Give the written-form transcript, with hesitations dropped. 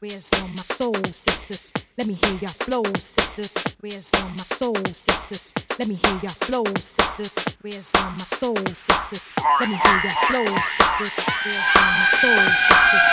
Where's all my soul sisters? Let me hear your flow, sisters. Where's all my soul sisters? Let me hear your flow, sisters. Where's all my soul sisters? Let me hear your flow, sisters. Where's all my soul sisters?